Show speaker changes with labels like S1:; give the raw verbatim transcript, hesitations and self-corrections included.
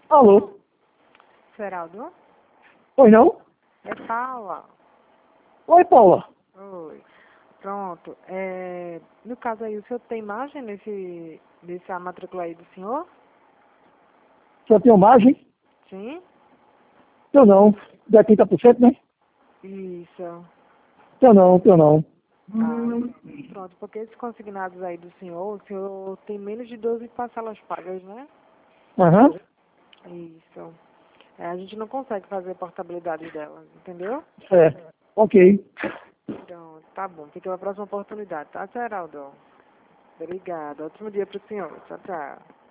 S1: Alô?
S2: Geraldo?
S1: Oi, não?
S2: É Paula.
S1: Oi, Paula.
S2: Oi. Pronto. É, no caso aí, o senhor tem imagem nesse, dessa matrícula aí do senhor?
S1: Só tem imagem?
S2: Sim?
S1: Eu não. De trinta por cento, né?
S2: Isso.
S1: Eu não, eu não.
S2: Ah, pronto. Porque esses consignados aí do senhor, o senhor tem menos de doze parcelas pagas, né?
S1: Aham.
S2: Isso. É, a gente não consegue fazer portabilidade delas, entendeu?
S1: É. Ok.
S2: Então, tá bom. Fica para a próxima oportunidade, tá, Geraldo? Obrigada. Ótimo dia pro senhor. Tchau, tchau.